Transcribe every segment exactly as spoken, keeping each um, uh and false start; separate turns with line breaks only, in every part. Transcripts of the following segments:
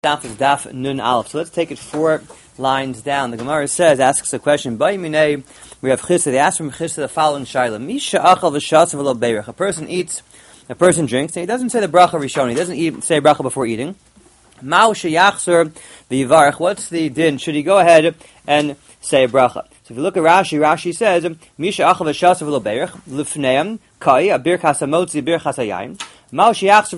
Daf is Daf Nun Aleph. So let's take it four lines down. The Gemara says, asks a question. We have Chisa. They ask from Chisa the following shaila. Misha achal v'shatz v'lo beirach. A person eats, a person drinks, and he doesn't say the bracha rishon. He doesn't eat, say bracha before eating. Ma'u sheyachzer v'yivarach. What's the din? Should he go ahead and say a bracha? So if you look at Rashi, Rashi says, Misha achal v'shatz v'lo beirach lifneim kai a birchas hamotzi birchas hayayin. Should he say a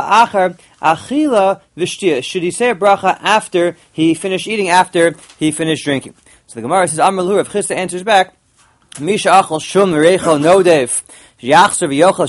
bracha after he finished eating, after he finished drinking? So the Gemara says, Amar Lahu, Rav Chisda answers back, Misha achal shum reichel nodev. If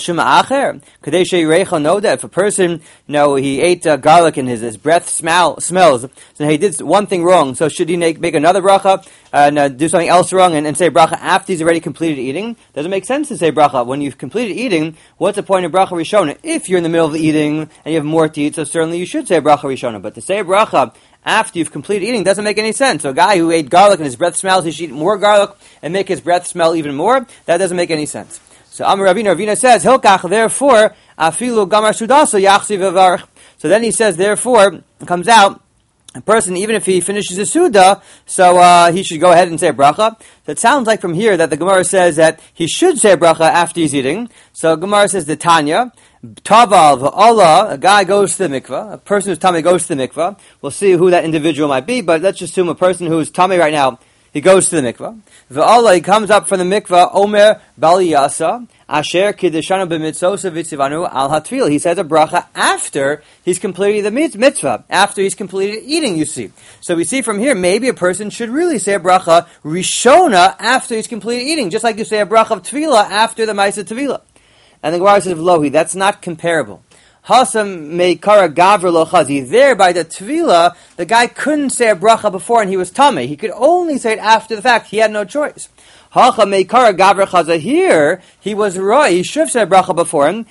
a person, you know, he ate uh, garlic and his, his breath smell, smells, so he did one thing wrong, so should he make, make another bracha and uh, do something else wrong and, and say bracha after he's already completed eating? Doesn't make sense to say bracha. When you've completed eating, what's the point of bracha rishona? If you're in the middle of eating and you have more to eat, so certainly you should say bracha rishona. But to say bracha after you've completed eating doesn't make any sense. So a guy who ate garlic and his breath smells, he should eat more garlic and make his breath smell even more? That doesn't make any sense. So Amar Ravina, Ravina says, Hilkach, therefore, afilu gamar sudasa yachsi v'varch. So then he says, therefore, it comes out, a person, even if he finishes a suda, so uh, he should go ahead and say a bracha. So it sounds like from here that the Gemara says that he should say a bracha after he's eating. So Gemara says the Tanya, Taval v'Allah, a guy goes to the mikvah, a person who's tummy goes to the mikvah. We'll see who that individual might be, but let's assume a person who's tummy right now, he goes to the mikvah. V'Allah, he comes up from the mikvah, Omer Bali Yasa, Asher Kiddushanu b'mitzvosa v'tzivanu al hatfil. He says a bracha after he's completed the mitzvah, after he's completed eating, you see. So we see from here, maybe a person should really say a bracha rishona after he's completed eating, just like you say a bracha of tefillah after the ma'aseh tefillah. And the Gemara says, Lohi, that's not comparable. Hasam meikara gavra lo chazi. There, by the tvila, the guy couldn't say a bracha before and he was tummy. He could only say it after the fact. He had no choice. Hacha meikara gavra chaza. Here, he was right. He should have said a bracha before him.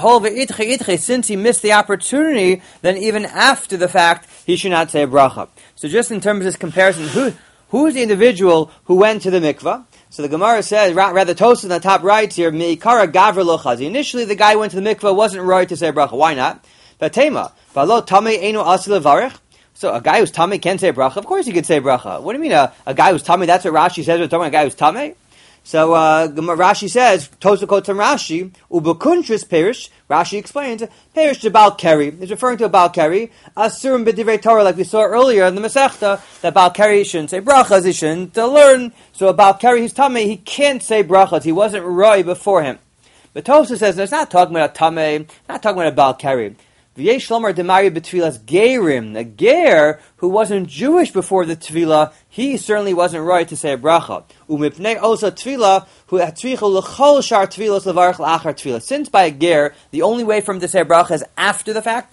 Since he missed the opportunity, then even after the fact, he should not say a bracha. So just in terms of this comparison, who who's the individual who went to the mikvah? So the Gemara says, rather Tosfos in the top right here, Meikara Gavra Lo Chazi. Initially, the guy went to the mikvah, wasn't right to say bracha. Why not? Vatema, Valo Tamei Einu Asi Levarich. So a guy who's tummy can say bracha. Of course, he can say bracha. What do you mean, a, a guy who's tummy? That's what Rashi says. We're talking about a guy who's tummy. So uh, Rashi says, Tosfos quotes from Rashi, Ubekuntrus Perish. Rashi explains, Perish to Baal Keri. He's referring to a Baal Keri. Asurim b'divrei Torah, like we saw earlier in the Masechta, that Baal Keri shouldn't say brachas, he shouldn't uh, learn. So a Baal Keri, he's tummy, he can't say brachas. He wasn't roi before him. But Tosfos says, it's not talking about a tummy, not talking about a Baal Keri. V'yesh lomar demari b'tfilas gerim. A ger who wasn't Jewish before the tefillah, he certainly wasn't right to say a bracha. Umipnei osa tefillah hu hatzrichu l'chol shar tefillos levarach la'achar tefillah. Since by a ger, the only way for him to say a bracha is after the fact,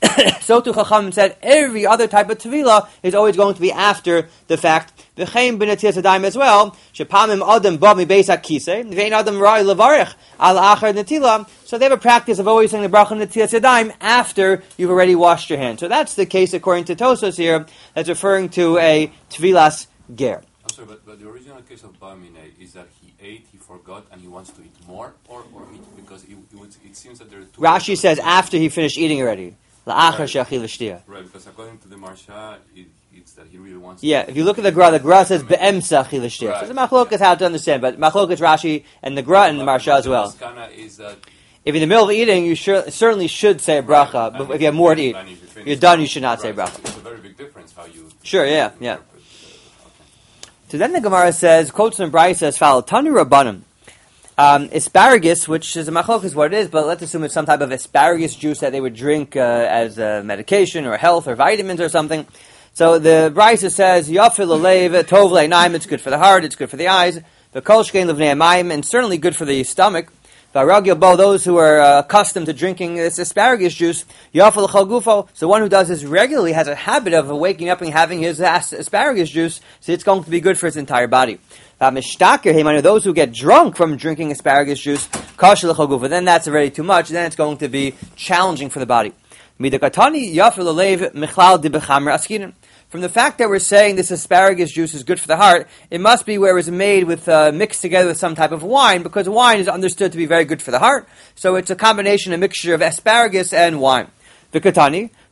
so too Chachamim said every other type of tefillah is always going to be after the fact. V'chein b'netilas adayim as well. Shepamim adam ba mi beis hakisei. V'ein adam ra'y levarich al achar netila. So they have a practice of always saying the bracha netilas adayim after you've already washed your hands. So that's the case according to Tosfos here. That's referring to a tefillas ger.
I'm sorry, but, but the original case of Bamine is that he ate, he forgot, and he wants to eat more, or, or he, because it, it, would, it seems that there are two.
Rashi says after he finished eating already.
Right. Right, because according to the Marsha, it, it's that he really wants.
Yeah,
to
if you look at the Gra, the Gra says be'emsa chil l'shtia. Right. So the machlok is how to understand, but machlok is Rashi and the Gra and the Marsha as well.
Is that
if you're in the middle of eating, you sure, certainly should say a bracha, right. But if you have more to eat, if you're done, you should not right. say a bracha.
It's a very big difference how you.
Sure, yeah, yeah. So then the Gemara says, quotes from Bryce as follow: Tanu Rabbanim. Um, asparagus, which is a machlok is what it is, but let's assume it's some type of asparagus juice that they would drink uh, as a medication or health or vitamins or something. So the Brisa says, Yafil alev tov le'naim, it's good for the heart, it's good for the eyes, the kol shkein levnei amayim, and certainly good for the stomach. V'aragil bo, those who are uh, accustomed to drinking this asparagus juice, Yafil l'chol gufo, so one who does this regularly has a habit of waking up and having his as- asparagus juice, so it's going to be good for his entire body. Those who get drunk from drinking asparagus juice, then that's already too much. Then it's going to be challenging for the body. From the fact that we're saying this asparagus juice is good for the heart, it must be where it was made with uh, mixed together with some type of wine, because wine is understood to be very good for the heart. So it's a combination, a mixture of asparagus and wine. Vikatani,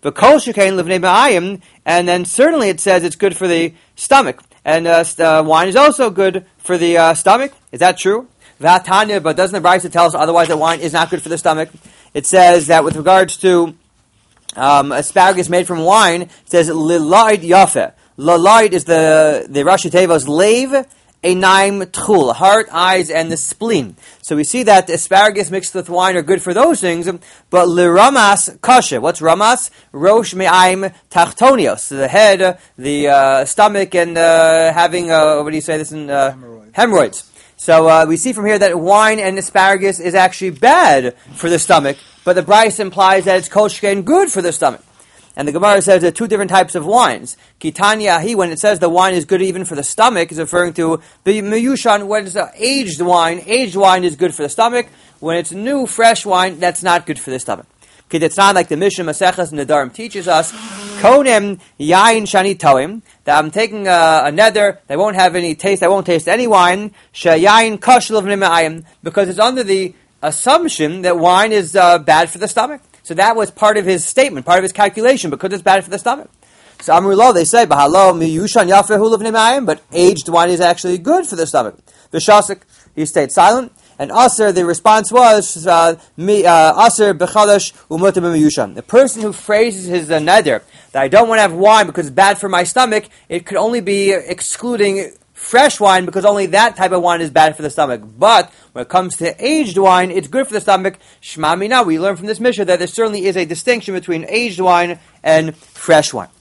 V'kol shekain livnei ma'ayim, and then certainly it says it's good for the stomach. And uh, st- uh, wine is also good for the uh, stomach. Is that true? V'hatanya, but doesn't the Brisa tell us otherwise that wine is not good for the stomach? It says that with regards to um, asparagus made from wine, it says lilaid yafeh. Lilaid is the the Rashi Teva's lave, einaim tchul, heart, eyes, and the spleen. So we see that asparagus mixed with wine are good for those things, but liramas kasha. What's ramas? Rosh me'aim tachtonios, the head, the uh, stomach, and uh, having, uh, what do you say this in? Uh, hemorrhoids. hemorrhoids. So uh, we see from here that wine and asparagus is actually bad for the stomach, but the Bryce implies that it's kol shkein good for the stomach. And the Gemara says there are two different types of wines. Kitanyahi, when it says the wine is good even for the stomach, is referring to the meyushan, when it's aged wine. Aged wine is good for the stomach. When it's new, fresh wine, that's not good for the stomach. Okay, it's not like the Mishnah Maseches Nedarim teaches us, Konem yain shani toim, that I'm taking a, a nether, that won't have any taste, I won't taste any wine, shayain kashlav nime'ayim, because it's under the assumption that wine is uh, bad for the stomach. So that was part of his statement, part of his calculation, because it's bad for the stomach. So Amrullah, they say, Bahalo miyushan yafehu levnei, but aged wine is actually good for the stomach. The Shasik, he stayed silent. And Aser, the response was, uh, Aser b'chalash u'mutar b'miyushan. The person who phrases his uh, neder, that I don't want to have wine because it's bad for my stomach, it could only be excluding fresh wine because only that type of wine is bad for the stomach. But when it comes to aged wine, it's good for the stomach. Shema mina, we learn from this Mishnah that there certainly is a distinction between aged wine and fresh wine.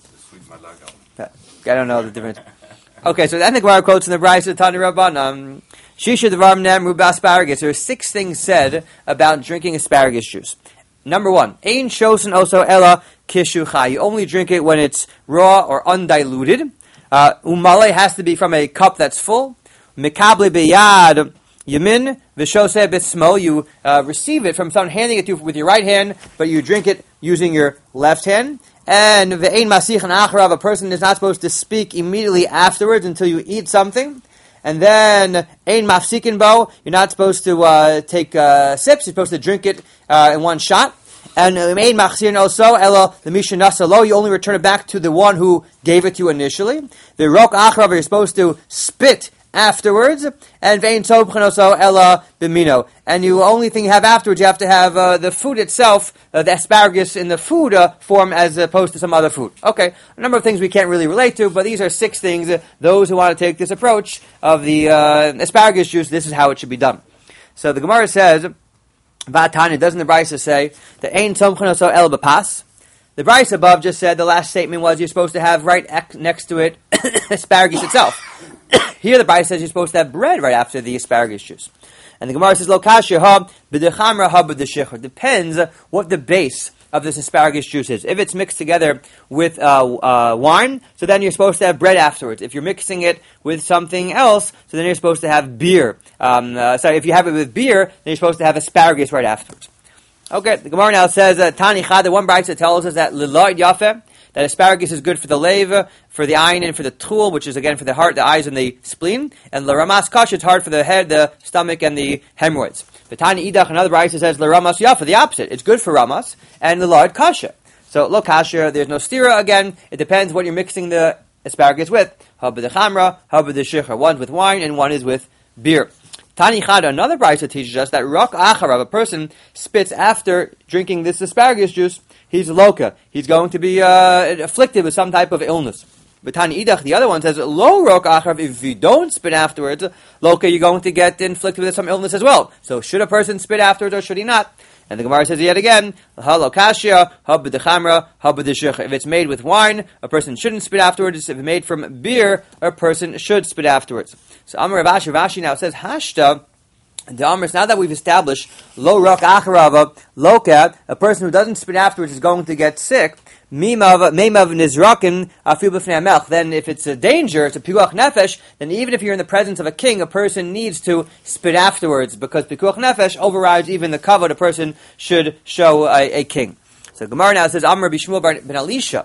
I don't know the difference. Okay, so then the Gemara quotes in the Brisa Tani Rabbanan, Shisha Devarim Nem Ruba asparagus. There are six things said about drinking asparagus juice. Number one, Ein Shosen Oso Ella Kishucha. You only drink it when it's raw or undiluted. Uh, umale has to be from a cup that's full. Mikable beyad yamin v'shoseh b'smo. You uh, receive it from someone handing it to you with your right hand, but you drink it using your left hand. And ve'ein masich and acharav. A person is not supposed to speak immediately afterwards until you eat something. And then ein mafsikin bo. You're not supposed to uh, take uh, sips. You're supposed to drink it uh, in one shot. And ein machzirin also elo the mishnasa lo. You only return it back to the one who gave it to you initially. The rok achrav, you're supposed to spit afterwards. And vein sobchen also elo bimino. And you only thing you have afterwards, you have to have uh, the food itself, uh, the asparagus in the food uh, form as opposed to some other food. Okay, a number of things we can't really relate to, but these are six things. Uh, those who want to take this approach of the uh, asparagus juice, this is how it should be done. So the Gemara says, Vatanya, doesn't the Brisa say that Ein Tzomchen so El B'pas? The Brisa above just said the last statement was you're supposed to have right ex- next to it asparagus itself. Here the Brisa says you're supposed to have bread right after the asparagus juice. And the Gemara says, Lo kasher ha b'dechamra ha b'deshichr. Depends what the base of this asparagus juice is. If it's mixed together with uh, uh, wine, so then you're supposed to have bread afterwards. If you're mixing it with something else, so then you're supposed to have beer. Um, uh, sorry, if you have it with beer, then you're supposed to have asparagus right afterwards. Okay, the Gemara now says, uh, Tani Chad, the one Brisa tells us that Lilaid Yafeh, that asparagus is good for the leva, for the ayin, and for the tool, which is again for the heart, the eyes, and the spleen. And l'ramas kash, it's hard for the head, the stomach, and the hemorrhoids. The Tani Idach, another Brisa says l'ramas yafa, the opposite. It's good for ramas and l'lard kasha. So lo kasha, there's no stira again. It depends what you're mixing the asparagus with. Habba de chamra, habba de shichar. One's with wine and one is with beer. Tani Chada, another Brisa teaches us that rak acharav, a person spits after drinking this asparagus juice. He's loka. He's going to be uh, afflicted with some type of illness. But Tani Idach, the other one, says, lo rok acharav, if you don't spit afterwards, loka, you're going to get inflicted with some illness as well. So should a person spit afterwards or should he not? And the Gemara says yet again, halokashia, hab b'dechamra, hab b'deshich. If it's made with wine, a person shouldn't spit afterwards. If it's made from beer, a person should spit afterwards. So Amar Rav Ashi, Rashi now says, hashta, the Amris, now that we've established lo rak acharava, loka, a person who doesn't spit afterwards is going to get sick. Mimav meimav nizrakin afil b'fnei melch. Then, if it's a danger, it's a pikuach nefesh. Then, even if you're in the presence of a king, a person needs to spit afterwards because pikuach nefesh overrides even the kavod a person should show a, a king. So Gemara now says, Amar Bishmuel ben Elisha.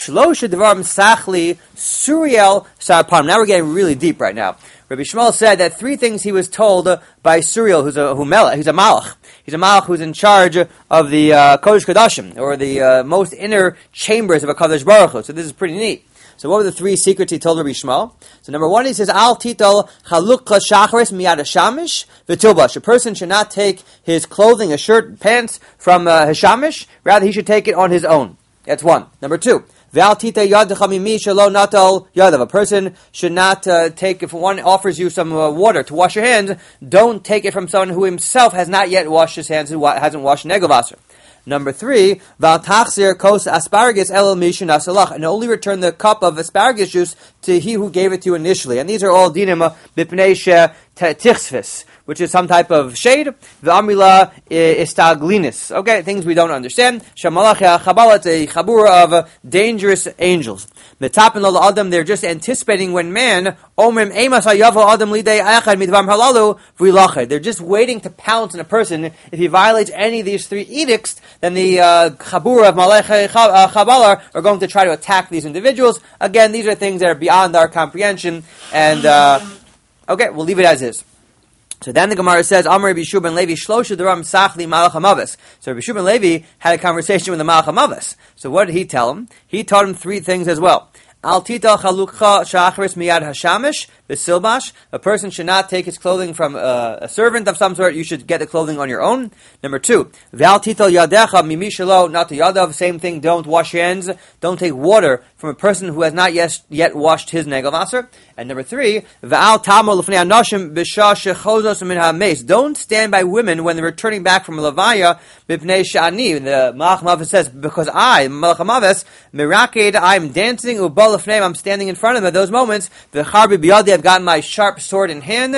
Shlosha Devarim Sachli Suriel Sarpam. Now we're getting really deep right now. Rabbi Shmuel said that three things he was told by Suriel, who's a who melech, he's a malach. He's a malach who's in charge of the uh, Kodesh Kodashim, or the uh, most inner chambers of a Kadosh Baruch Hu. So this is pretty neat. So what were the three secrets he told Rabbi Shmuel? So number one, he says, Al titol chalukha shacharis miyad hashamish v'tilbash. A person should not take his clothing, a shirt, pants, from uh, hashamish. Rather, he should take it on his own. That's one. Number two, V'al tita yadecha mimi shelo natal yadav. A person should not uh, take, if one offers you some uh, water to wash your hands, don't take it from someone who himself has not yet washed his hands, who wa- hasn't washed negavaser. Number three, Val tachzir kos asparagus el mishin asalach, and only return the cup of asparagus juice to he who gave it to you initially. And these are all dinim bipnei she tichsvis, which is some type of shade. The amila istaglinis. Okay, things we don't understand. Shamalach chabala, it's a chabura of uh, dangerous angels. Metapin lo adam, they're just anticipating when man omrim emas hayavo adam lidei echad midvam halalu v'ilached. They're just waiting to pounce on a person if he violates any of these three edicts. Then the uh, chabura of malach chabala are going to try to attack these individuals. Again, these are things that are beyond our comprehension. And uh, okay, we'll leave it as is. So then the Gemara says, Amar Rabbi Shua ben Levi, Shlosha Duram Sachli Malach HaMavis. So Rabbi Shua ben Levi had a conversation with the Malach HaMavis. So what did he tell him? He taught him three things as well. Al tita chalukha shachris miyad hashamish v'silbash. A person should not take his clothing from uh, a servant of some sort. You should get the clothing on your own. Number two, v'al tita yadecha mimi shelo not to yadav. Same thing. Don't wash your hands. Don't take water from a person who has not yet yet washed his negavaser. And number three, v'al tamo l'fnei anoshim b'shah shechozos min ha'meis. Don't stand by women when they're returning back from a levaya b'pnei shani. The Malach HaMavis says, because I, Malach HaMavis, miraked, I'm dancing ubal. I'm standing in front of them at those moments. I've got my sharp sword in hand.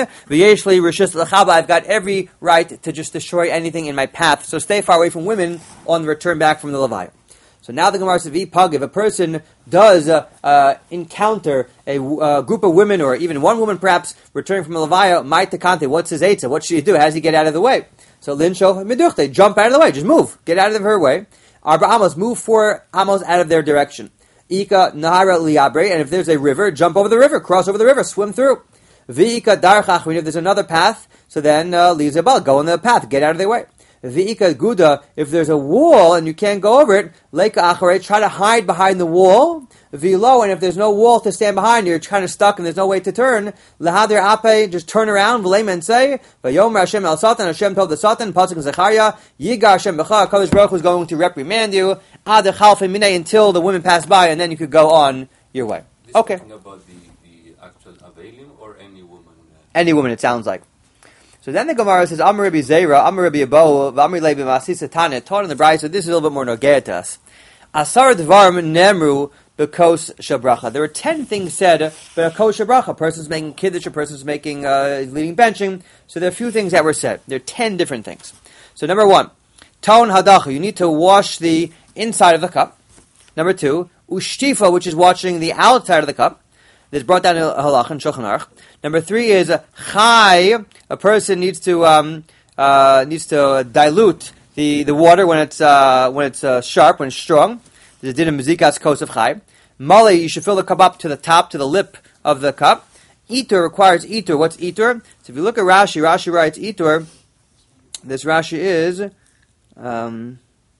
I've got every right to just destroy anything in my path. So stay far away from women on the return back from the Levaya. So now the Gemara says, if a person does uh, uh, encounter a uh, group of women, or even one woman perhaps, returning from a Levaya, Maitakante, what's his eitzah? What should he do? How does he get out of the way? So Linsho Meduchte, jump out of the way. Just move. Get out of her way. Arba Amos, move four Amos out of their direction. Ika Nahara Liabre, and if there's a river, jump over the river, cross over the river, swim through. V'ika Darchachrin, if there's another path, so then uh, Lizabal, go on the path, get out of their way. V'ika Guda, if there's a wall and you can't go over it, Leika Acharei, try to hide behind the wall. V'lo, and if there's no wall to stand behind, you're kind of stuck and there's no way to turn. Lehadir Ape, just turn around, V'leim and say, V'yomer Hashem el Satan, Hashem told the Satan, Pasuk in Zechariah, Yigar Hashem B'cha, HaKadosh Baruch Hu is going to reprimand you, Ad Chalfei Minei, until the women pass by, and then you could go on your way.
This
okay.
Is talking about the, the actual Avelim or any woman? Uh,
any woman, it sounds like. So then the Gemara says, Amar Rabbi Zera, Amar Rabbi Abo, Amar Levi Masisa Tanya, taught in the Bride, so this is a little bit more nogea to us. Asar Dvarim Nemru Bekos Shabracha. There were ten things said, but a Kos Shabracha, a person's making Kiddush, a person's making, uh, leading benching, so there are a few things that were said. There are ten different things. So number one, Ton Hadacha, you need to wash the inside of the cup. Number two, Ushtifa, which is washing the outside of the cup. This brought down halach and Shulchan Aruch. Number three is uh, chai. A person needs to um, uh, needs to dilute the, the water when it's uh, when it's uh, sharp, when it's strong. There's a din of mezikas kos of chai. Male, you should fill the cup up to the top, to the lip of the cup. Itur requires itur. What's itur? So if you look at Rashi, Rashi writes itur. This Rashi is. Um,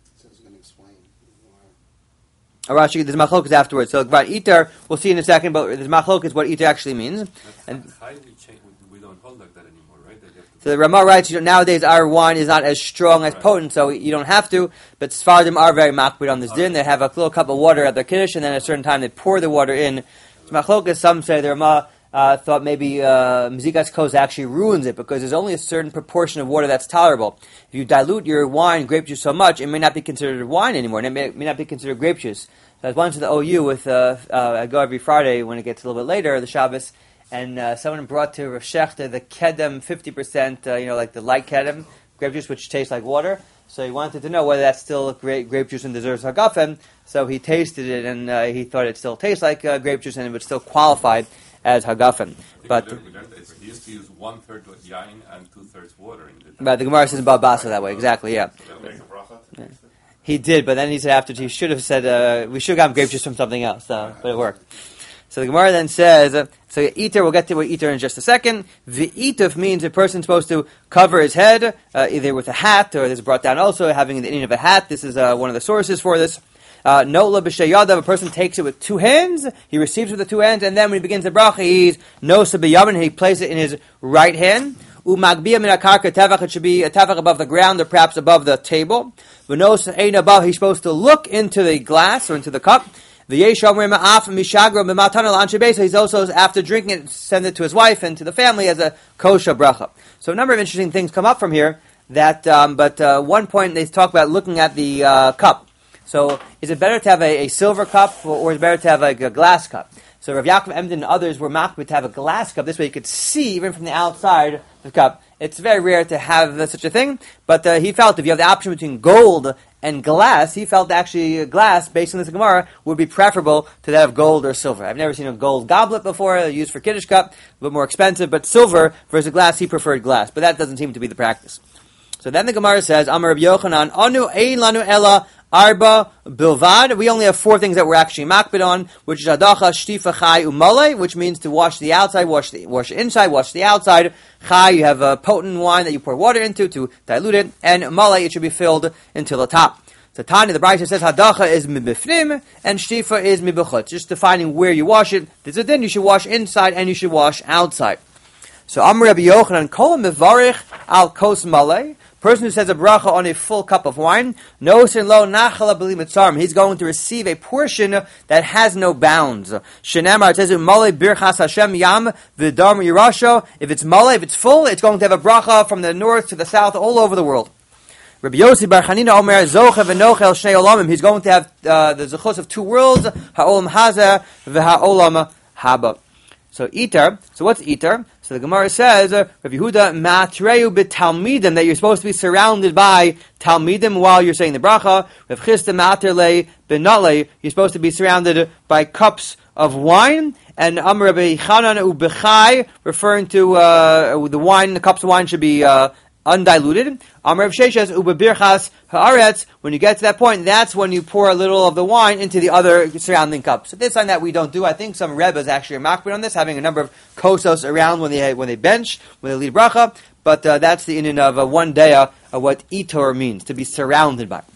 Oh, Rashi, there's machlokas afterwards. So, about itar, we'll see in a second, but there's machlokas what itar actually means. And
we don't hold like that anymore, right?
So the Ramah writes, you know, nowadays our wine is not as strong, as right. potent, so you don't have to. But Sfardim are very makbid on this din. They have a little cup of water at their kiddush, and then at a certain time they pour the water in. So machlokas, some say the Ramah uh, thought maybe uh, Mzikas Kos actually ruins it, because there's only a certain proportion of water that's tolerable. If you dilute your wine, grape juice, so much, it may not be considered wine anymore, and it may, may not be considered grape juice. So I went to the O U with, uh, uh, I go every Friday when it gets a little bit later, the Shabbos, and uh, someone brought to Rav Shechter the Kedem fifty percent, uh, you know, like the light Kedem, grape juice, which tastes like water. So he wanted to know whether that's still grape, grape juice and deserves Hagafen. So he tasted it, and uh, he thought it still tastes like uh, grape juice, and it would still qualify as Hagafen. But
we learned that he used to use one third yain and two thirds water in the.
But the Gemara says Babasa that way, exactly, yeah.
Make a bracha?
yeah. He did, but then he said after he should have said uh, we should have gotten grape juice from something else, uh, but it worked. So the Gemara then says, uh, so eater, we'll get to eater in just a second. V'ituf means a person's supposed to cover his head, uh, either with a hat, or this is brought down also, having the ending of a hat. This is uh, one of the sources for this. Notla b'sheyadav, a person takes it with two hands, he receives it with the two hands, and then when he begins the bracha, he's nosa b'yamin, he places it in his right hand. Umagbiyah min akarka tevach, it should be a tevach above the ground, or perhaps above the table. V'nosa ein above, he's supposed to look into the glass, or into the cup. He's also, after drinking it, send it to his wife and to the family as a kosher bracha. So a number of interesting things come up from here. That, um, but uh, one point they talk about looking at the uh, cup. So is it better to have a, a silver cup, or, or is it better to have a, a glass cup? So Rav Yaakov Emden and others were makbid to have a glass cup. This way you could see even from the outside of the cup. It's very rare to have uh, such a thing, but uh, he felt if you have the option between gold and glass, he felt actually glass, based on this Gemara, would be preferable to that of gold or silver. I've never seen a gold goblet before, used for Kiddush cup, a bit more expensive, but silver versus glass, he preferred glass. But that doesn't seem to be the practice. So then the Gemara says, Amar Rabbi Yochanan, Anu ein lanu ela arba bilvad. We only have four things that we're actually makbid on, which is adacha, shtifa, chai, umale, which means to wash the outside, wash the wash the inside, wash the outside. Chai, you have a potent wine that you pour water into to dilute it, and umale, it should be filled until the top. So Tanya, the Brisa says hadacha is mibifnim and shtifa is mibuchutz. Just defining where you wash it. There's a din, you should wash inside and you should wash outside. So Amar Rabbi Yochanan, kol mevarich al kos malei. Person who says a bracha on a full cup of wine, no sin lo nachala b'li mitzarim. He's going to receive a portion that has no bounds. Shenamar, it says malei birchas Hashem yam v'dam yirasho. If it's malei, if it's full, it's going to have a bracha from the north to the south, all over the world. Rabbi Yossi bar Chanina Omer zocha v'nochel shnei olamim. He's going to have uh, the zechus of two worlds, ha'olam hazeh v'ha'olam haba. So itar. So what's itar? So the Gemara says, uh, Rabbi Yehuda matreu b'talmidim, that you're supposed to be surrounded by talmidim while you're saying the bracha. Rav Chisda materle b'nale, you're supposed to be surrounded by cups of wine. And Amar Rabbi Chanan u'bechai, referring to uh, the wine, the cups of wine should be uh, undiluted. Amar Rav Sheshes ubebirchas haaretz. When you get to that point, that's when you pour a little of the wine into the other surrounding cups. So this is something that we don't do. I think some rebbes actually are makbid on this, having a number of kosos around when they when they bench, when they lead bracha. But uh, that's the inyan of uh, one day uh, of what itor means, to be surrounded by.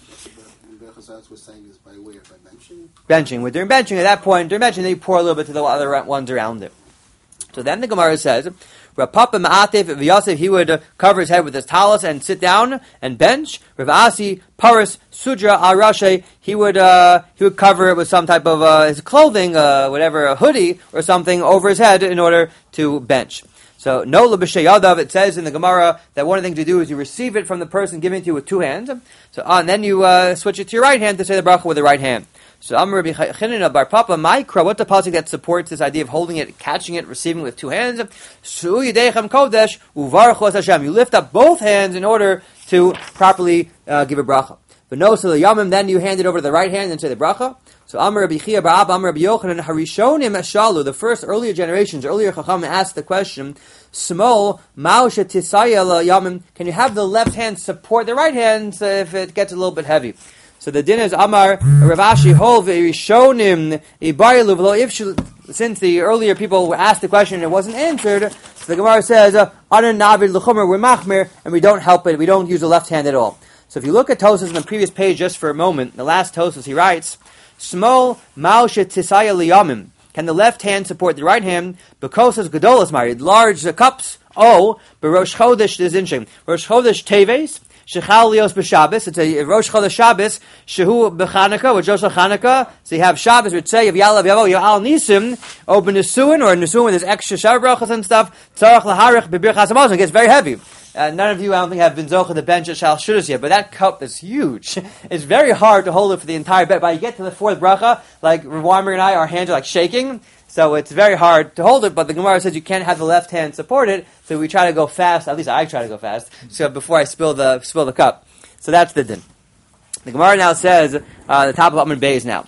We're saying is by way of by benching.
Benching. We're doing benching at that point. During benching, they pour a little bit to the other ones around it. So then the Gemara says, Rav Papa Ma'atev v'Yosef, he would uh, cover his head with his talis and sit down and bench. Rav Asi Paris Sudra Al Rashi, he would uh, he would cover it with some type of uh, his clothing, uh, whatever, a hoodie or something over his head in order to bench. So no l'b'shei yadav, it says in the Gemara that one of the things you do is you receive it from the person giving it to you with two hands. So uh, and then you uh, switch it to your right hand to say the bracha with the right hand. So Amar Rabbi Chanina bar Papa Ma'ikra, what the pasuk that supports this idea of holding it, catching it, receiving it with two hands? Su yidechem kodesh uvarchu es Hashem. You lift up both hands in order to properly uh, give a bracha. But no, so the yamim, then you hand it over to the right hand and say the bracha. So Amar Rabbi Chia bar Abba, Amar Rabbi Yochanan, Harishonim Ashalu, the first earlier generations, earlier Chacham asked the question, Smol Mausha Tisayel Yamim, can you have the left hand support the right hand if it gets a little bit heavy? So the din is Amar Rav Ashi Hol V'Rishonim Ibayilu V'Lo Ifshul. Since the earlier people asked the question and it wasn't answered, so the Gemara says Anan Navid L'Chomer, we're machmir and we don't help it. We don't use the left hand at all. So if you look at Tosas in the previous page just for a moment, the last Tosas he writes, Smol Mausha Tisaya Liyamim. Can the left hand support the right hand? Bekosas Gedolas married large uh, cups. Oh, but Rosh Chodesh is interesting. Rosh Chodesh Teves. Shechal Lios b'Shabbos. It's a Rosh Chodesh Shabbos. Shehu b'Chanukah, which is Chanukah. So you have Shabbos, which say, if Yalav Yavo, Ya'al Nisim, open Nisuin, or Nisuin with his extra Shabbos brachas and stuff, Tzarach Laharich b'Birchas Hamazon. It gets very heavy. Uh, none of you, I don't think, have been zocha the bench at Shal Shudas yet, but that cup is huge. It's very hard to hold it for the entire bet. But you get to the fourth bracha, like Rav Weimer and I, our hands are like shaking. So it's very hard to hold it, but the Gemara says you can't have the left hand support it, so we try to go fast, at least I try to go fast, so before I spill the spill the cup. So that's the din. The Gemara now says, uh, the top of Amud Beis now.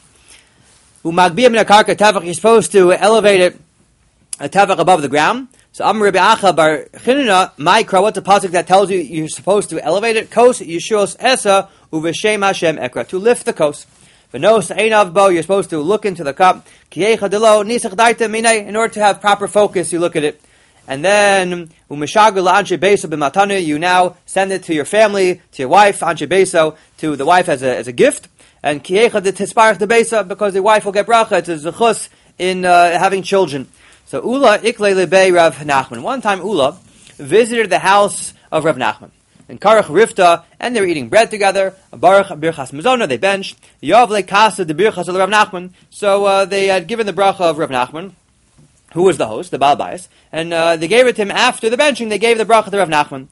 Umagbiyah min akarka tavach, you're supposed to elevate it, a tavach above the ground. So Amar Rabbi Acha bar Chinina, Ma'ikra, what's the pasuk that tells you you're supposed to elevate it? Kos Yeshua Esa uv'shem Hashem ekra, to lift the kos. V'nos einav bo, you're supposed to look into the cup. Kiyecha delo nisach daita minei, in order to have proper focus, you look at it. And then, umeshagul anshe beso b'matanu, you now send it to your family, to your wife, anshe beso, to the wife as a as a gift. And kiyecha de tisparach de besa, because the wife will get bracha. It's a zechus in uh, having children. So Ula ikle lebe Rav Nachman. One time Ula visited the house of Rav Nachman. And Karach Rifta, and they were eating bread together. Baruch birchas mezona, they benched. Yavle kasa de birchas of Rav Nachman. So uh, they had given the bracha of Rav Nachman, who was the host, the Baal Bayis, and uh, they gave it to him after the benching. They gave the bracha to Rav Nachman.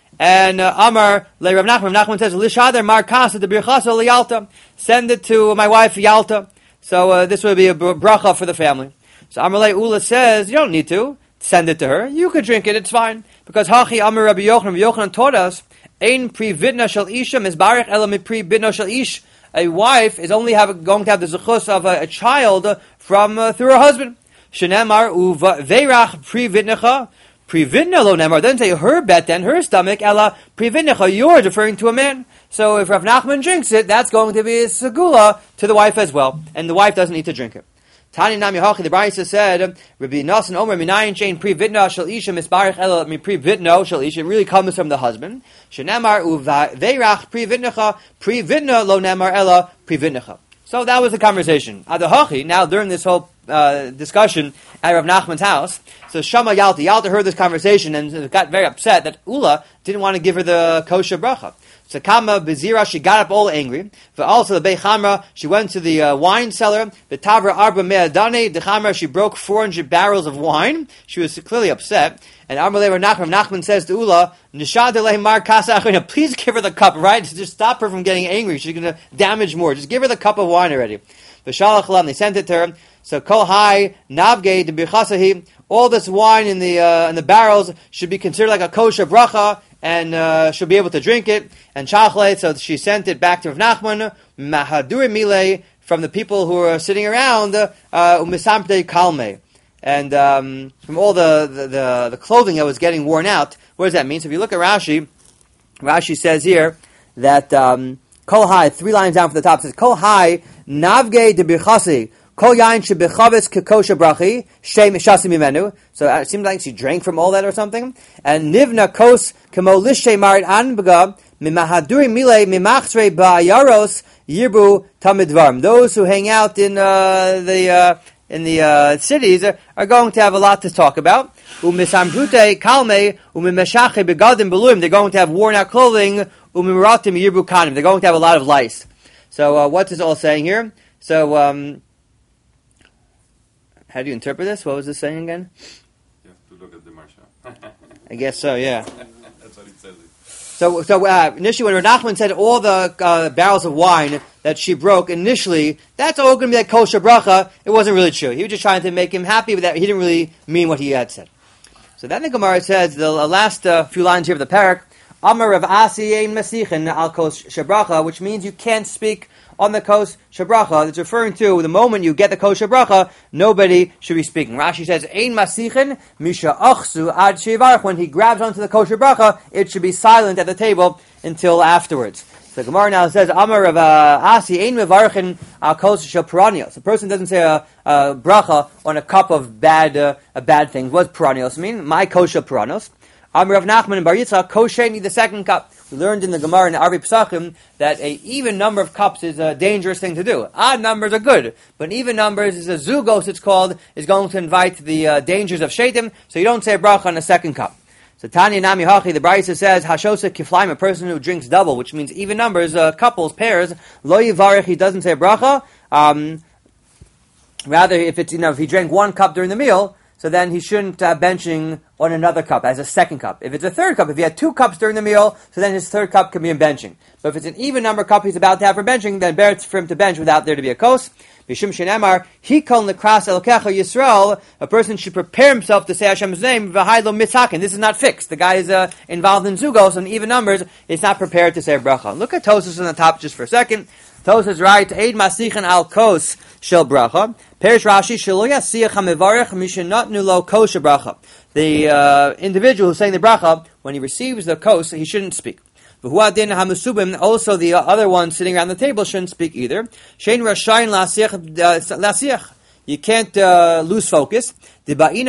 And uh, Amar le Rav Nachman, Rav Nachman says, Lishader mar kasa de birchas li Yalta. Send it to my wife Yalta. So uh, this would be a bracha for the family. So Amar le Ula says, you don't need to send it to her. You could drink it, it's fine. Because Hachi Amar Rabbi Yochanan, Rabbi Yochanan taught us, Ein pri vidna shel isha mizbarich ela mi pri vidna shel ish. A wife is only have, going to have the zechus of a, a child from uh, through her husband. Shenemar uva veirach pri vidnecha. Pri vidna lo nemar. Doesn't say her bet then, her stomach, ela pri vidnecha. Yours referring to a man. So if Rav Nachman drinks it, that's going to be a segula to the wife as well. And the wife doesn't need to drink it. Tani Nami Hachi, the Brisa said, Rabbi Nasan Omer, Minayin Chain Pri Vidna Shal Isha Misbarich Ela Mi Pri Vidno Shal Isha. It really comes from the husband. Shenemar Uva Veirach Pri Vidnecha Pri Vidna Lo Nemar Ela Pri Vidnecha. So that was the conversation. Adahachi, now during this whole uh, discussion at Rav Nachman's house, so Shama Yalta, Yalta heard this conversation and got very upset that Ula didn't want to give her the kosher bracha. So Kama Bezira, she got up all angry. But also the Bechamra, she went to the uh, wine cellar. The Tavra Arba Me'adane, the Chamra, she broke four hundred barrels of wine. She was clearly upset. And Amalei Rav Nachman, Nachman says to Ula, Nishad Mar Kasa Achina, please give her the cup, right? Just stop her from getting angry. She's going to damage more. Just give her the cup of wine already. V'shalach lam, they sent it to her. So Kol Hai, Navge, the Birchasahi, all this wine in the uh, in the barrels should be considered like a kosher bracha, and uh, she'll be able to drink it. And Chachle, so she sent it back to Rav Nachman, Mahaduri Mile, from the people who were sitting around, Umisamte Kalme. And um, from all the, the, the, the clothing that was getting worn out. What does that mean? So if you look at Rashi, Rashi says here that um, Kol Hai, three lines down from the top, says Kol Hai, Navge de Birchasi, Kol Yain Shebechavetz Kekosha Brachi, Shem Shasi Mimenu. So it seems like she drank from all that or something. And Nivna Kos Kemo Lishe Marit Anbaga, Mimahaduri Mile Mimachtre Ba'yaros Yirbu Tamidvarm. Those who hang out in uh, the uh, in the uh, cities are, are going to have a lot to talk about. Umisambrute Kalme Umimeshache Begadim Beluim. They're going to have worn out clothing. Umimaratim Yirbu Kanim. They're going to have a lot of lice. So uh, what's this all saying here? So um, how do you interpret this? What was this saying again?
You have to look at the Marsha.
I guess so, yeah.
That's what it says.
So, so uh, initially when Rav Nachman said all the uh, barrels of wine that she broke initially, that's all going to be like kosher bracha. It wasn't really true. He was just trying to make him happy with that. He didn't really mean what he had said. So then the Gemara says, the last uh, few lines here of the parak, Amar Rav Asi ein masichin al kos shebracha, which means you can't speak on the kos shebracha. It's referring to the moment you get the kos shebracha, nobody should be speaking. Rashi says, ein masichin misha achsu ad shevarach. When he grabs onto the kos shebracha, it should be silent at the table until afterwards. So the Gemara now says, Amar Rav Asi ein mevarachin al kos shepranios. A person doesn't say a, a bracha on a cup of bad uh, a bad things. What does pranios mean? My kos shepranios. Amar Rav Nachman and Bar Yitzchak, kosher need the second cup. We learned in the Gemara in the Arbi Pesachim that a even number of cups is a dangerous thing to do. Odd numbers are good, but even numbers is a zugos, it's called, is going to invite the uh, dangers of shaitim, so you don't say a bracha on a second cup. So Tanya Nami Hachi, the Brisa says, Hashosa Kiflaim, a person who drinks double, which means even numbers, uh, couples, pairs, Lo Yivarech, he doesn't say a bracha. Um, rather, if it's, you know, if he drank one cup during the meal, so then he shouldn't uh, benching on another cup as a second cup. If it's a third cup, if he had two cups during the meal, so then his third cup can be in benching. But if it's an even number cup he's about to have for benching, then better for him to bench without there to be a kos. Bishum shenemar, hikol nekras elokecha Yisrael, a person should prepare himself to say Hashem's name, v'haylo mitzakin. This is not fixed. The guy is uh, involved in zugos, and even numbers, he's not prepared to say a bracha. Look at Tosas on the top just for a second. Tosas right, Eid masichin al kos shel bracha. Perish Rashi, shelo yasiyach hamevarech mishenatnu lo kos bracha. The uh, individual who's saying the bracha, when he receives the kos, he shouldn't speak. V'huadin hamusubim, also the other one sitting around the table shouldn't speak either. Shein rashayin lasiach. You can't uh, lose focus. Both the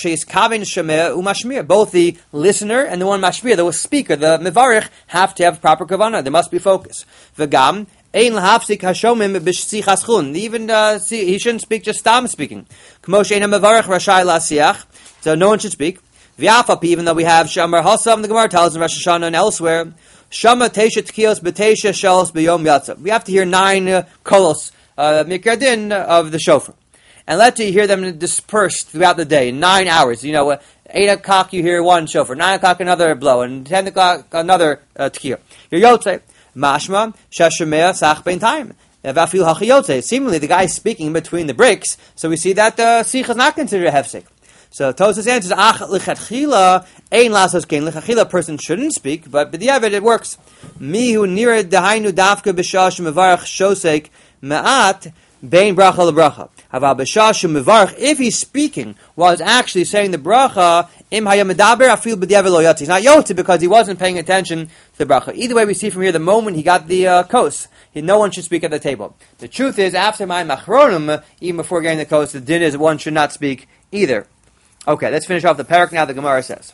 listener and the one mashmir, the speaker, the mevarich, have to have proper kavanah. There must be focus. V'gam ein lahafsik hashomim b'shsichas chun. Even uh, see, he shouldn't speak just stam speaking. K'mo shein hamevarich rashai lasiach. So no one should speak. V'yafapi, even though we have shamar hasam, the Gemara tells in Rosh Hashanah and elsewhere. Shama teisha tkiyos b'teisha shelos b'yom yatsa. We have to hear nine uh, kolos uh, mikradin of the shofar. And let you hear them dispersed throughout the day, nine hours. You know, uh, eight o'clock you hear one shofar, nine o'clock another blow, and ten o'clock another uh, tkiyah. Your yotze, mashma, shashemea, sach bein time. Vafil hachiyotze. Seemingly the guy is speaking between the breaks, so we see that the uh, sikh is not considered a hefsek. So Tosas answers, ach lichatchila, ein lasos kein. Lichatchila, a person shouldn't speak, but b'diavad it works. Mihu nira dahainu dafka b'shash mevarach shosek ma'at bein bracha lebracha. Haval b'shash mevarach, if he's speaking while he's actually saying the bracha, im hayamadaber afil b'diavad lo yotzi. He's not yotzi because he wasn't paying attention to the bracha. Either way, we see from here the moment he got the uh, kos, he, no one should speak at the table. The truth is, after my machronim, even before getting the kos, the din is one should not speak either. Okay, let's finish off the parak now. The Gemara says,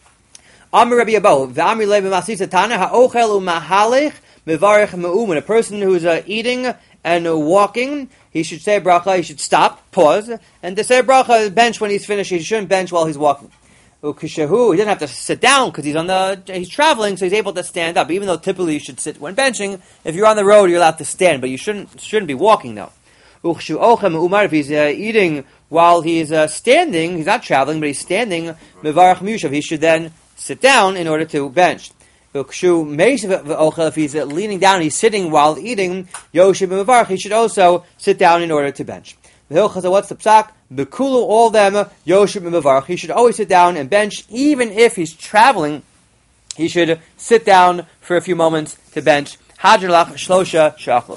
Amir Rabbi Abahu, v'amri levi masisa tana ha'ochel u'mahalech mevarech me'umen. A person who's uh, eating and uh, walking, he should say bracha, he should stop, pause, and to say bracha, bench when he's finished. He shouldn't bench while he's walking. Ukishahu, he doesn't have to sit down because he's on the he's traveling, so he's able to stand up. Even though typically you should sit when benching, if you're on the road, you're allowed to stand, but you shouldn't shouldn't be walking though. Ukshu ochem umar, if he's uh, eating while he's uh, standing, he's not traveling, but he's standing, mevarach mushav, he should then sit down in order to bench. Ukshu meishav ochel, if he's uh, leaning down, he's sitting while eating, yoshib mevarach, he should also sit down in order to bench. What's the psak? Bekulu, all them, yoshib mevarach, he should always sit down and bench, even if he's traveling, he should sit down for a few moments to bench. Hadralach shlosha shachlo.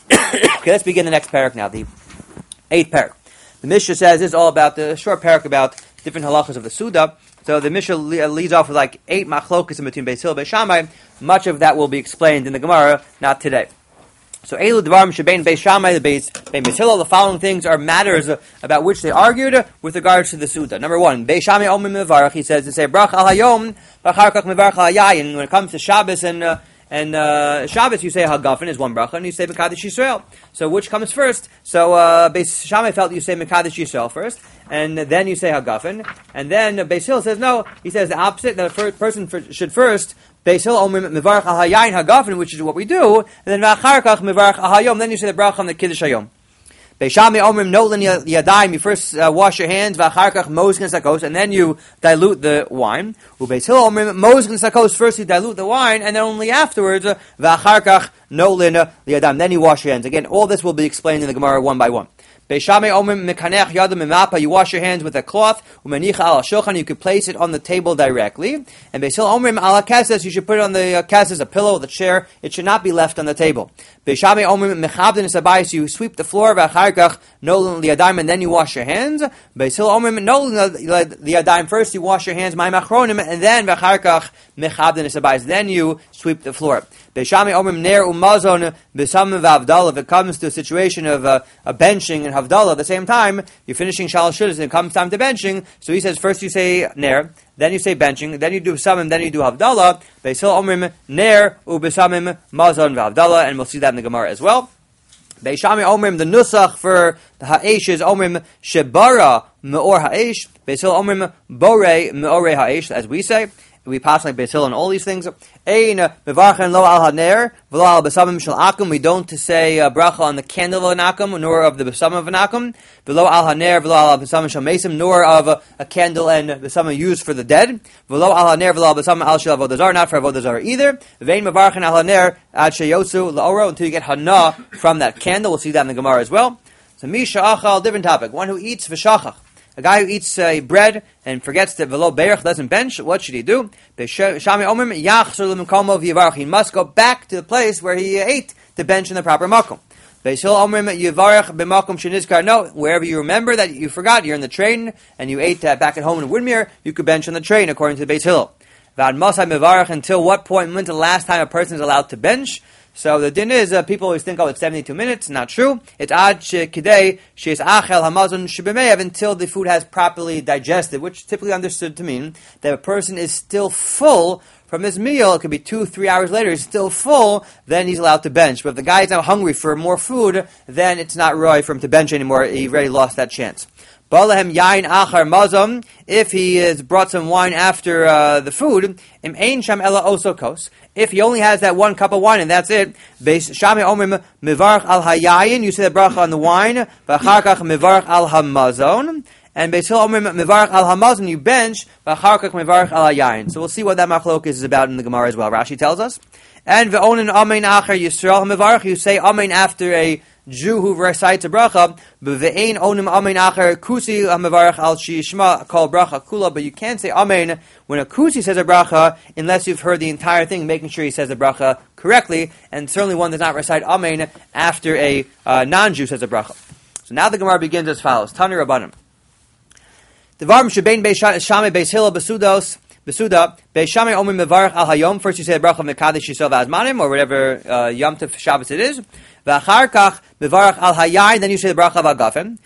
Okay, let's begin the next parak now, the eighth parak. The Mishnah says this is all about the short parak about different halachas of the Suda. So the Mishnah leads off with like eight machlokas in between Beis Hillel and Beis Shammai. Much of that will be explained in the Gemara, not today. So Elu Dvarim Shebein Beis Shammai, the Beis Beis Hillel. The following things are matters about which they argued with regards to the Suda. Number one, Beis Shammai Omrim Mevarach. He says to say Brach Al Hayom, Bachar Kach Mevarach Al Yayin. When it comes to Shabbos and uh, And uh, Shabbos, you say Hagafen is one bracha, and you say Mekadesh Yisrael. So which comes first? So uh, Beis Shammai felt you say Mekadesh Yisrael first, and then you say Hagafen. And then uh, Beis Hillel says no. He says the opposite. The first person for, should first Beis Hillel Omer Mevarach Al Hayayin Hagafen, which is what we do, and then V'achar Kach Mevarach Al Hayom. Then you say the bracha on the Kiddush Hayom. Beis Shammai Omrim Nolan Yadayim. You first uh, wash your hands, v'achar kach mozgen sakos, and then you dilute the wine. Ubeis Hillel Omrim mozgen sakos. First you dilute the wine, and then only afterwards v'achar kach nolan Yadayim. Then you wash your hands. Again, all this will be explained in the Gemara one by one. Beis Shammai Omrim mekanech yadam imapa. You wash your hands with a cloth. Umenicha al shulchan. You could place it on the table directly. And Beis Hillel Omrim ala keses. You should put it on the uh, keses, a pillow, the chair. It should not be left on the table. Beis Shammai Omrim mechabden esabayis. You sweep the floor. V'achar kach nolan liyadayim, and then you wash your hands. Beis Hillel Omrim nolan liyadayim. First you wash your hands, my machronim, and then v'achar kach mechabden esabayis. Then you sweep the floor. Beis Shammai Omrim ner umazon b'samim v'avdal. If it comes to a situation of uh, a benching and havdalah at the same time, you're finishing shalosh shudas and it comes time to benching. So he says first you say ner, then you say benching, then you do samim, then you do havdalah. Beis Hillel Omrim ner u'b'samim mazon v'avdalah, and we'll see that in the Gemara as well. Beis Shammai Omrim, the nusach for the ha'esh is Omrim shebara me'or ha'esh. Beis Hillel Omrim borei me'orei ha'esh, as we say. We pass like Beis Hillel on all these things. Ein mevarchen lo al haner v'lo al besamim shel akum. We don't say uh, bracha on the candle of an akum, nor of the besamim of an akum. V'lo al haner v'lo al besamim shel mesim, nor of uh, a candle and besamim used for the dead. V'lo al haner v'lo al besamim al shel avodah zarah, not for avodah zarah either. Vein mevarchen al haner ad sheyotzu laoro, until you get hana from that candle. We'll see that in the Gemara as well. So misha achal, different topic. One who eats v'shachach. A guy who eats uh, bread and forgets that velo berach doesn't bench, what should he do? He must go back to the place where he ate to bench in the proper makom. No, wherever you remember that you forgot, you're in the train and you ate uh, back at home in Woodmere, you could bench on the train according to the Beis Hillel. Vad Masai Mevarach, until what point, when's the last time a person is allowed to bench? So the din is, uh, people always think, oh, it's seventy-two minutes. Not true. It's ad kidei she's achel hamazon shibemeyav, until the food has properly digested, which is typically understood to mean that a person is still full from his meal. It could be two, three hours later, he's still full, then he's allowed to bench. But if the guy is now hungry for more food, then it's not right for him to bench anymore. He already lost that chance. Balahem yain achar mazom, if he has brought some wine after uh, the food, im ein sham ela osokos, if he only has that one cup of wine and that's it, beis shami omrim mivarach al hayayin, you say the bracha on the wine, v'achar kach mivarach al hamazon, and beis hil omrim mivarach al hamazon, you bench, v'achar kach mivarach al hayayin. So we'll see what that machlokes is about in the Gemara as well. Rashi tells us, and ve'onin amein achar yisrael mivarach, you say amein after a Jew who recites a bracha, b've'ein onim amen acher kusi ha'mevarach al shishma kol bracha kula, but you can't say amen when a kusi says a bracha unless you've heard the entire thing, making sure he says the bracha correctly, and certainly one does not recite amen after a uh, non-Jew says a bracha. So now the Gemara begins as follows: Tani Rabbanim. Devarim shebein beis Shammai beis Hillel besudos. Besuda, Beis Shammai Omer Mevarach Al Hayom. First you say the bracha Mekadesh Yisrael V'Azmanim, or whatever uh, Yom Tov Shabbos it is. V'achar kach Mevarach Al Hayayin. Then you say the bracha V'Agafen.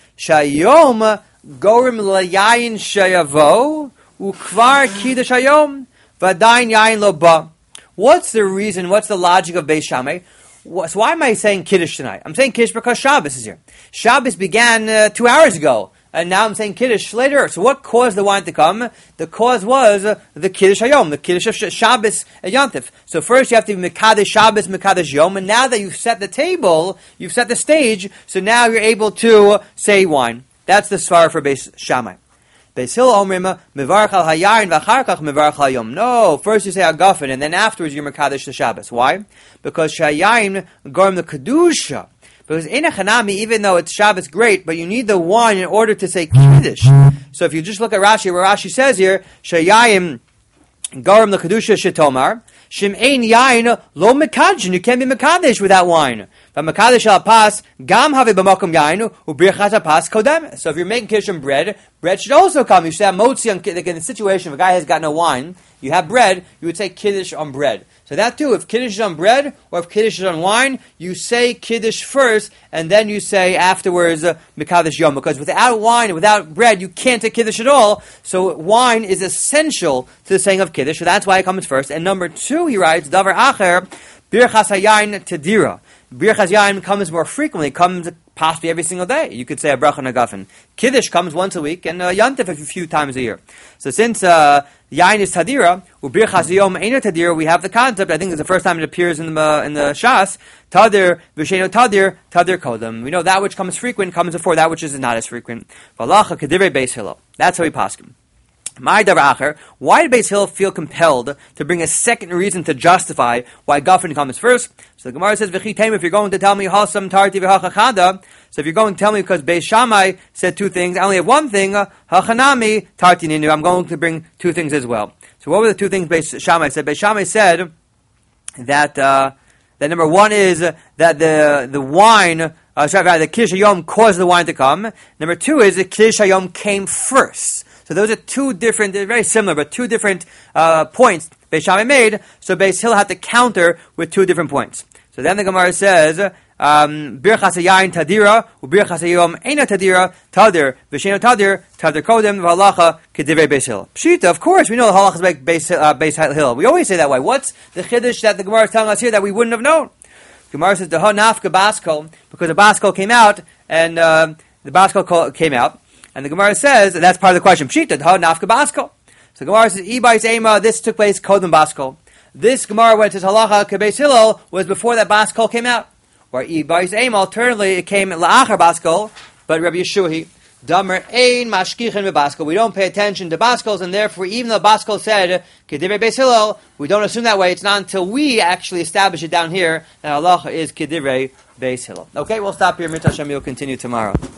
Shayom Gorim L'Yayin Shayavo Ukvar Kiddush Hayom V'Adayin Yayin Lo Ba. What's the reason? What's the logic of Beis Shammai? So why am I saying Kiddush tonight? I'm saying Kiddush because Shabbos is here. Shabbos began uh, two hours ago. And now I'm saying Kiddush later. So what caused the wine to come? The cause was uh, the Kiddush Hayom, the Kiddush of Sh- Shabbos and Yontif. So first you have to be Mekadesh Shabbos, Mekadesh Yom, and now that you've set the table, you've set the stage, so now you're able to say wine. That's the svara for Beis Shammai. Beis Hillel omrim Mevarach al Hayayin v'achar kach Mevarach al Hayom. No, first you say Agafen, and then afterwards you're Mekadesh the Shabbos. Why? Because Shayayin gorim the Kedusha. Because in a Hanami, even though it's Shabbos, great, but you need the wine in order to say Kiddush. So if you just look at Rashi, where Rashi says here, Shayayim Garam the Kedusha Shetomar, Shim Ein Yain Lo Mekadjin, you can't be Mekadesh without wine. But Mekadesh al Pas, Gam Have B'Makom Yain, Ubrichas al Pas Kodem. So if you're making Kiddush on bread, bread should also come. You should have Motzi on Kiddush. In the situation, if a guy has got no wine, you have bread, you would say Kiddush on bread. So that too, if Kiddush is on bread, or if Kiddush is on wine, you say Kiddush first, and then you say afterwards, uh, Mekadesh Yom. Because without wine and without bread, you can't say Kiddush at all. So wine is essential to the saying of Kiddush, so that's why it comes first. And number two, he writes, Davar Acher, Birchas Hayayin Tedira. Birchas Yayin comes more frequently, comes possibly every single day. You could say a bracha nagafen. Kiddush comes once a week, and uh, Yantif a few times a year. So since uh, Yayin is Tadira, Ubirchas Yom Eina Tadira, we have the concept, I think it's the first time it appears in the uh, in the Shas, Tadir, Visheno Tadir, Tadir Kodem. We know that which comes frequent comes before that which is not as frequent. Valacha Kedivrei Beis Hillel. That's how we paskin. My Davacher, why did Beis Hillel feel compelled to bring a second reason to justify why Gafen comes first? So the Gemara says, V'chitem, if you're going to tell me Hasam Tarti v'Hachachada, so if you're going to tell me because Beis Shammai said two things, I only have one thing, Hachanami Tarti Ninu, I'm going to bring two things as well. So what were the two things Beis Shammai said? Beis Shammai said that uh, that number one is that the the wine, uh, sorry, the Kiddush Hayom caused the wine to come. Number two is the Kiddush Hayom came first. So those are two different, they're very similar, but two different uh, points Beis Shammai made, so Beis Hillel had to counter with two different points. So then the Gemara says, um, Birchas Hayayin Tadira, Ubirchas Hayom Eina Tadira, Tadir, V'Sheno Tadir, Tadir Kodem, V'Halacha, Kedivrei Beis Hillel. Pshita, of course, we know the Halacha is like Beis, uh, Beis Hillel. We always say that way. What's the Chiddush that the Gemara is telling us here that we wouldn't have known? The Gemara says, Deha Nafka Baskol, because the Baskol came out, and uh, the Baskol came out, and the Gemara says, and that's part of the question, Pshita, Deha Nafka Baskol. So the Gemara says, Ibais Ema, this took place Kodem Baskol. This Gemara, when it says Halacha Kebeis Hillel, was before that Baskol came out. Or Ibais Ema, alternatively, it came La'achar Baskol, but Rabbi Yeshuhi, Damer Ein Mashkichin Bebaskol. We don't pay attention to Baskols, and therefore, even though Baskol said Kedivrei Beis Hillel, we don't assume that way. It's not until we actually establish it down here that Halacha is Kedivrei Beis Hillel. Okay, we'll stop here. Mitzvah Hashem, we'll continue tomorrow.